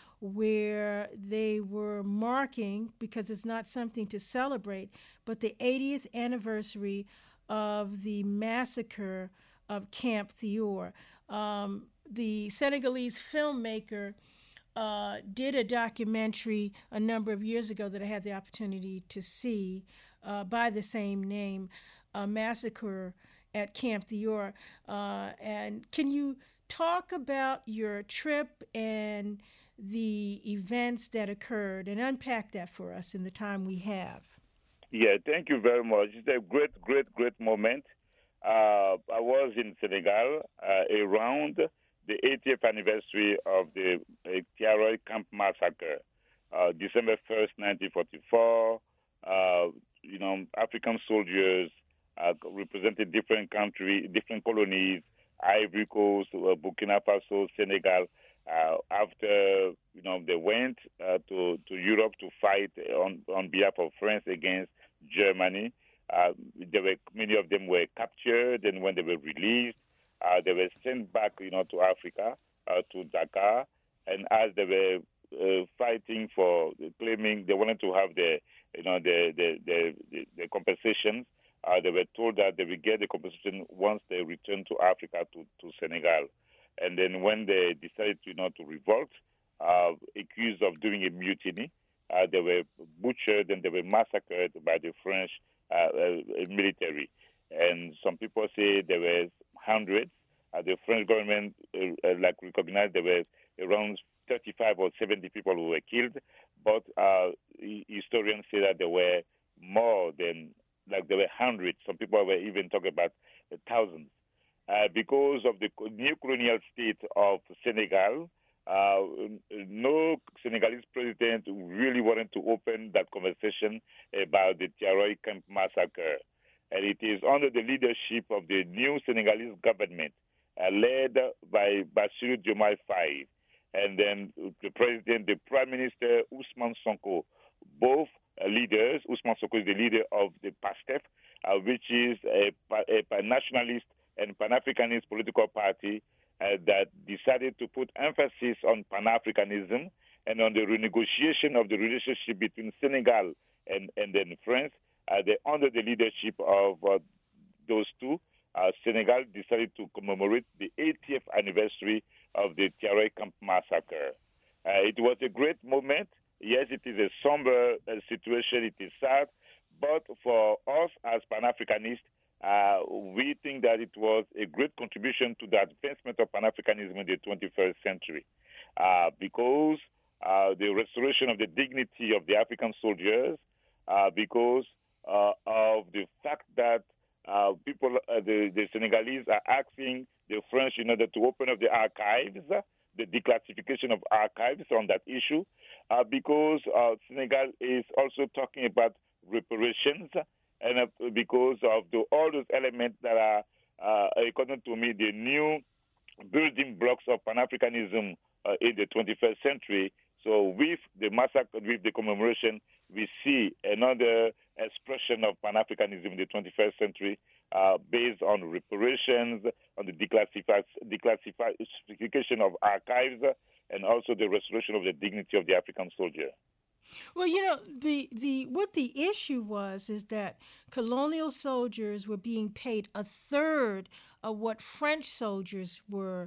where they were marking, because it's not something to celebrate, but the eightieth anniversary of the massacre of Camp Thior. Um, the Senegalese filmmaker uh, did a documentary a number of years ago that I had the opportunity to see uh, by the same name, a massacre at Camp Thior. Uh, and can you talk about your trip and the events that occurred and unpack that for us in the time we have? Yeah, thank you very much. It's a great, great, great moment. Uh, I was in Senegal uh, around the eightieth anniversary of the uh, Thiaroye Camp Massacre, uh, December first, nineteen forty-four. Uh, you know, African soldiers uh, represented different countries, different colonies, Ivory Coast, uh, Burkina Faso, Senegal. Uh, after, you know, they went uh, to, to Europe to fight on, on behalf of France against Germany. Uh, there were many of them were captured, and when they were released, uh, they were sent back, you know, to Africa, uh, to Dakar. And as they were uh, fighting for claiming they wanted to have the, you know, the the the, the, the compensations, uh, they were told that they would get the compensation once they returned to Africa, to, to Senegal. And then when they decided, you know, to revolt, uh, accused of doing a mutiny, uh, they were butchered and they were massacred by the French Uh, uh, military. And some people say there were hundreds. Uh, the French government uh, uh, like recognized there were around thirty-five or seventy people who were killed, but uh, historians say that there were more than, like there were hundreds. Some people were even talking about uh, thousands. Uh, because of the new colonial state of Senegal, Uh, no Senegalese president really wanted to open that conversation about the Thiaroye Camp Massacre. And it is under the leadership of the new Senegalese government, uh, led by Bassirou Diomaye Faye, and then the president, the Prime Minister, Ousmane Sonko, both uh, leaders. Ousmane Sonko is the leader of the PASTEF, uh, which is a, a nationalist and Pan-Africanist political party Uh, that decided to put emphasis on Pan-Africanism and on the renegotiation of the relationship between Senegal and, and then France. Uh, they, under the leadership of uh, those two, uh, Senegal decided to commemorate the eightieth anniversary of the Thiaroye Camp Massacre. Uh, it was a great moment. Yes, it is a somber uh, situation. It is sad. But for us as Pan-Africanists, Uh, we think that it was a great contribution to the advancement of Pan-Africanism in the twenty-first century uh, because uh, the restoration of the dignity of the African soldiers, uh, because uh, of the fact that uh, people, uh, the, the Senegalese are asking the French in order to open up the archives, the declassification of archives on that issue, uh, because uh, Senegal is also talking about reparations, and uh, because of the, all those elements that are, uh, according to me, the new building blocks of Pan-Africanism uh, in the twenty-first century. So with the massacre, with the commemoration, we see another expression of Pan-Africanism in the twenty-first century uh, based on reparations, on the declassify, declassification of archives, and also the restoration of the dignity of the African soldier. Well, you know, the, the what the issue was is that colonial soldiers were being paid a third of what French soldiers were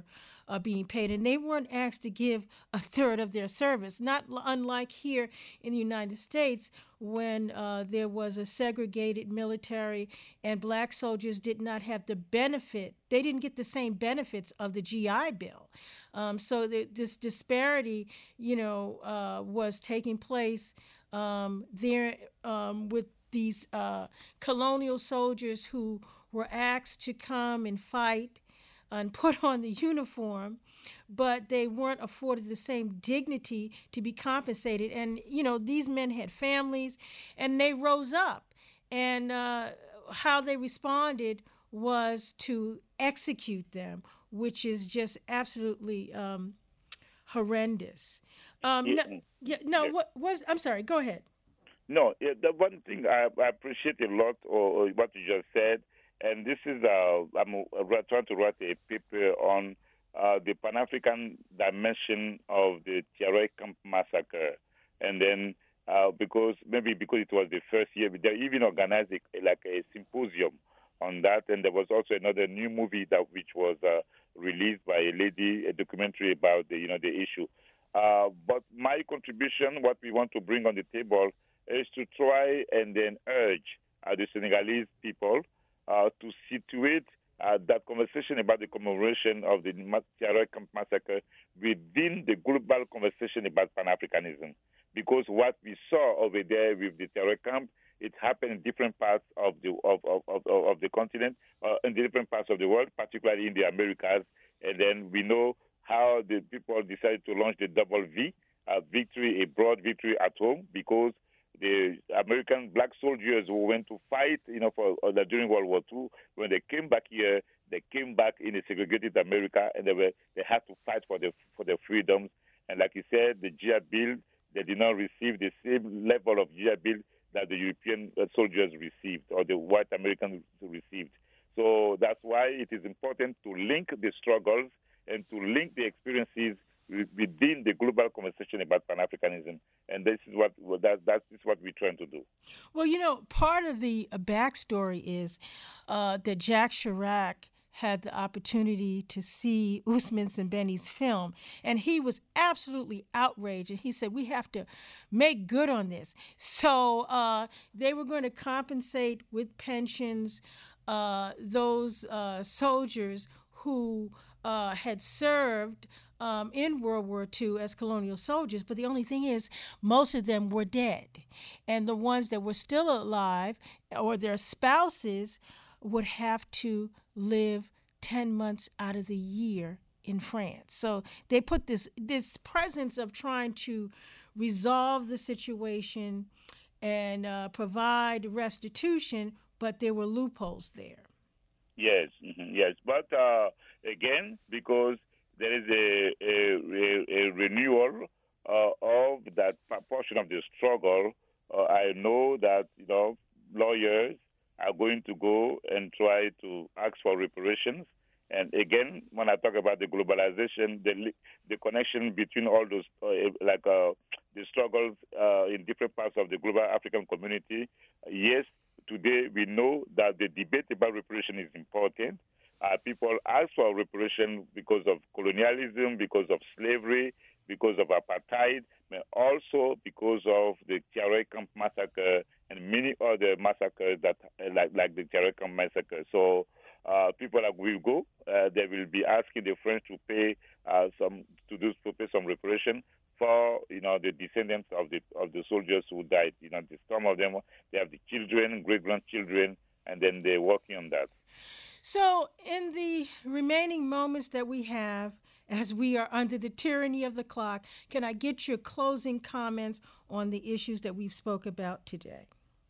uh, being paid, and they weren't asked to give a third of their service. Not l- unlike here in the United States, when uh, there was a segregated military and black soldiers did not have the benefit, they didn't get the same benefits of the G I Bill. Um, so the, this disparity, you know, uh, was taking place um, there um, with these uh, colonial soldiers who were asked to come and fight and put on the uniform, but they weren't afforded the same dignity to be compensated. And, you know, these men had families, and they rose up. And uh, how they responded was to execute them, which is just absolutely um, horrendous. Um, Yeah. no, yeah, no, Yeah. what was, I'm sorry, go ahead. No, yeah, the one thing I, I appreciate a lot, or, or what you just said, and this is uh, I'm uh, trying to write a paper on uh, the Pan-African dimension of the Tiaroy Camp massacre, and then uh, because maybe because it was the first year, they even organized a, like a symposium on that, and there was also another new movie that which was uh, released by a lady, a documentary about the you know the issue. Uh, but my contribution, what we want to bring on the table, is to try and then urge uh, the Senegalese people uh, to situate uh, that conversation about the commemoration of the Tiaroy Camp massacre within the global conversation about Pan-Africanism. Because what we saw over there with the Tiaroy Camp, it happened in different parts of the of, of, of, of the continent, uh, in different parts of the world, particularly in the Americas. And then we know how the people decided to launch the double V, a victory, a broad victory at home, because the American black soldiers who went to fight, you know, for uh, during World War Two, when they came back here, they came back in a segregated America, and they were they had to fight for their for their freedoms. And like you said, the G I Bill, they did not receive the same level of G I Bill that the European uh, soldiers received or the white Americans received. So that's why it is important to link the struggles and to link the experiences within the global conversation about Pan-Africanism, and this is what that that is what we're trying to do. Well, you know, part of the uh, backstory is uh, that Jacques Chirac had the opportunity to see Ousmane Sembène's film, and he was absolutely outraged, and he said, we have to make good on this. So uh, they were going to compensate with pensions uh, those uh, soldiers who uh, had served Um, in World War Two as colonial soldiers, but the only thing is most of them were dead. And the ones that were still alive or their spouses would have to live ten months out of the year in France. So they put this this presence of trying to resolve the situation and uh, provide restitution, but there were loopholes there. Yes, mm-hmm, yes. But uh, again, because there is a, a, a, a renewal uh, of that portion of the struggle. Uh, I know that you know lawyers are going to go and try to ask for reparations. And again, when I talk about the globalization, the the connection between all those, uh, like uh, the struggles uh, in different parts of the global African community, yes, today we know that the debate about reparation is important. Uh, people ask for reparation because of colonialism, because of slavery, because of apartheid, but also because of the Tiaroy Camp massacre and many other massacres that, like like the Tiaroy Camp massacre. So uh, people like will go. Uh, they will be asking the French to pay uh, some to do to pay some reparation for you know the descendants of the of the soldiers who died. You know, some of them they have the children, great grandchildren, and then they're working on that. So, in the remaining moments that we have, as we are under the tyranny of the clock, can I get your closing comments on the issues that we've spoke about today?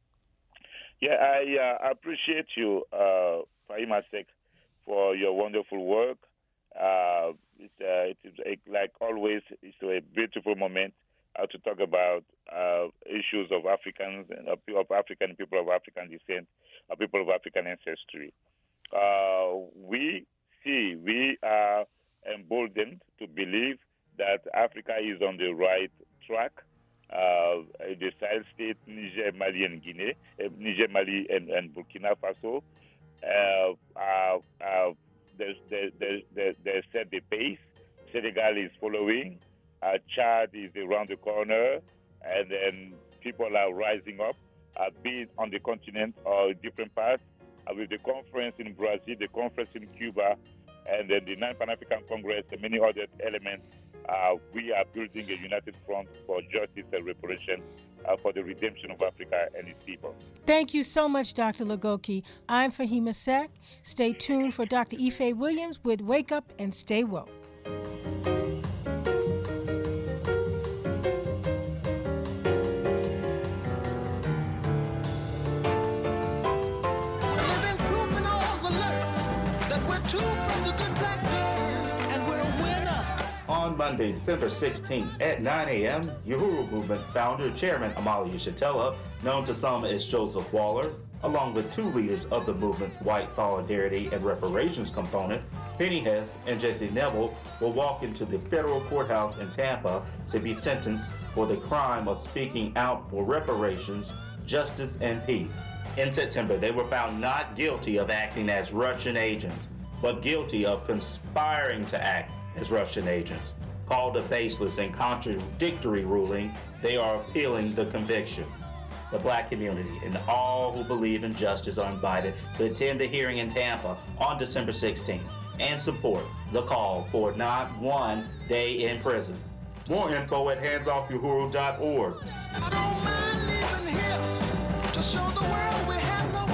Yeah, I uh, appreciate you, uh, Fahima Seck, for your wonderful work. Uh, it's, uh, it's like always, it's a beautiful moment uh, to talk about uh, issues of Africans and of, of African people of African descent, of people of African ancestry. Uh, we see, we are emboldened to believe that Africa is on the right track. Uh, the Sahel state, Niger, Mali, and Guinea, uh, Niger, Mali, and, and Burkina Faso, uh, uh, uh, they, they, they, they set the pace, Senegal is following. Uh, Chad is around the corner, and then people are rising up, uh, be it on the continent or different parts. Uh, with the conference in Brazil, the conference in Cuba, and then the Non-Pan-African Congress and many other elements, uh, we are building a united front for justice and reparation uh, for the redemption of Africa and its people. Thank you so much, Doctor Legoke. I'm Fahima Sek. Stay tuned for Doctor Ife Williams with Wake Up and Stay Woke. On Monday, December sixteenth at nine a.m., Uhuru Movement founder, Chairman Amalia Shatella, known to some as Joseph Waller, along with two leaders of the movement's white solidarity and reparations component, Penny Hess and Jesse Neville, will walk into the federal courthouse in Tampa to be sentenced for the crime of speaking out for reparations, justice, and peace. In September, they were found not guilty of acting as Russian agents, but guilty of conspiring to act as Russian agents. Called a baseless and contradictory ruling, they are appealing the conviction. The black community and all who believe in justice are invited to attend the hearing in Tampa on December sixteenth and support the call for not one day in prison. More info at hands off uhuru dot org. I don't mind living here to show the world we have no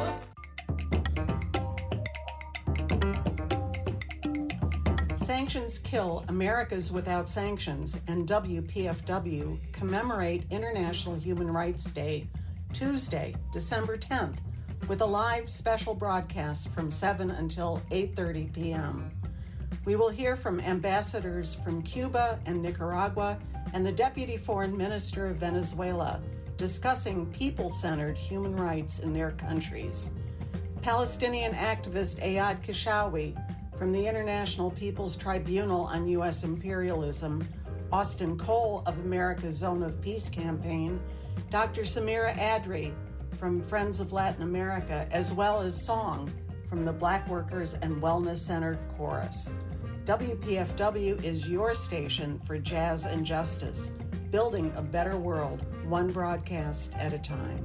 fear. Sanctions Kill America's Without Sanctions and W P F W commemorate International Human Rights Day Tuesday, December tenth, with a live special broadcast from seven until eight thirty p.m. We will hear from ambassadors from Cuba and Nicaragua and the Deputy Foreign Minister of Venezuela discussing people-centered human rights in their countries. Palestinian activist Ayad Kashawi from the International People's Tribunal on U S Imperialism, Austin Cole of America's Zone of Peace campaign, Doctor Samira Adri from Friends of Latin America, as well as Song from the Black Workers and Wellness Center Chorus. W P F W is your station for jazz and justice, building a better world, one broadcast at a time.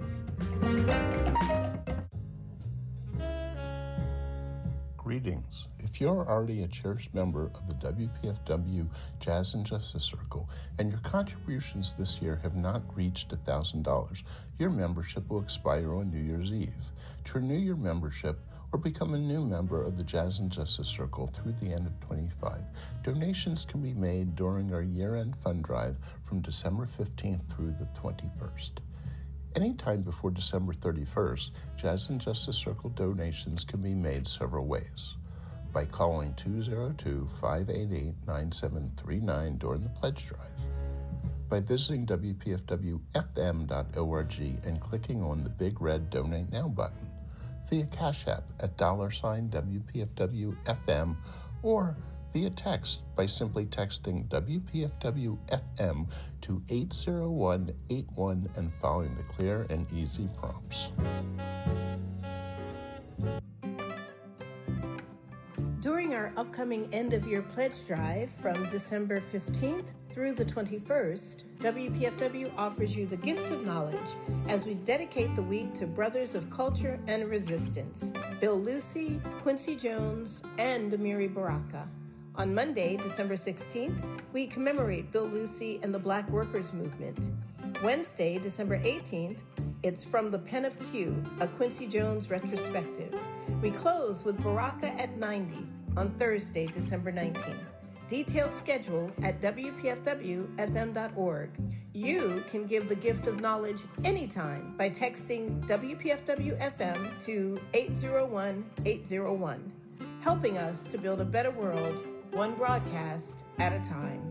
Greetings. If you're already a cherished member of the W P F W Jazz and Justice Circle and your contributions this year have not reached one thousand dollars, your membership will expire on New Year's Eve. To renew your membership or become a new member of the Jazz and Justice Circle through the end of twenty-five, donations can be made during our year-end fund drive from December fifteenth through the twenty-first. Anytime before December thirty-first, Jazz and Justice Circle donations can be made several ways. By calling two oh two, five eight eight, nine seven three nine during the pledge drive. By visiting W P F W F M dot org and clicking on the big red Donate Now button. Via Cash App at dollar sign W P F W F M or via text by simply texting W P F W F M to eight zero one eight one and following the clear and easy prompts. During our upcoming end-of-year pledge drive from December fifteenth through the twenty-first, W P F W offers you the gift of knowledge as we dedicate the week to brothers of culture and resistance, Bill Lucy, Quincy Jones, and Amiri Baraka. On Monday, December sixteenth, we commemorate Bill Lucy and the Black Workers Movement. Wednesday, December eighteenth, it's From the Pen of Q, a Quincy Jones retrospective. We close with Baraka at ninety on Thursday, December nineteenth. Detailed schedule at W P F W F M dot org. You can give the gift of knowledge anytime by texting W P F W F M to eight zero one eight zero one, helping us to build a better world, one broadcast at a time.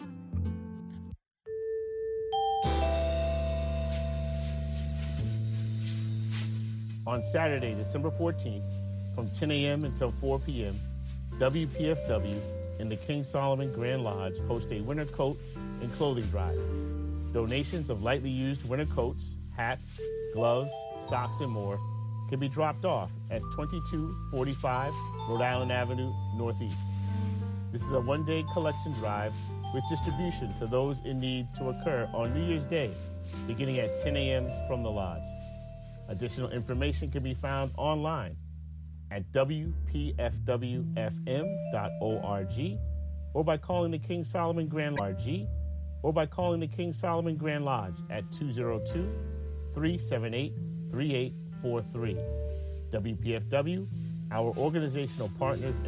On Saturday, December fourteenth, from ten a.m. until four p.m., W P F W and the King Solomon Grand Lodge host a winter coat and clothing drive. Donations of lightly used winter coats, hats, gloves, socks, and more can be dropped off at twenty-two forty-five Rhode Island Avenue Northeast. This is a one-day collection drive with distribution to those in need to occur on New Year's Day, beginning at ten a.m. from the lodge. Additional information can be found online at w p f w f m dot org or by calling the King Solomon Grand Lodge or by calling the King Solomon Grand Lodge at two oh two, three seven eight, three eight four three. W P F W, our organizational partners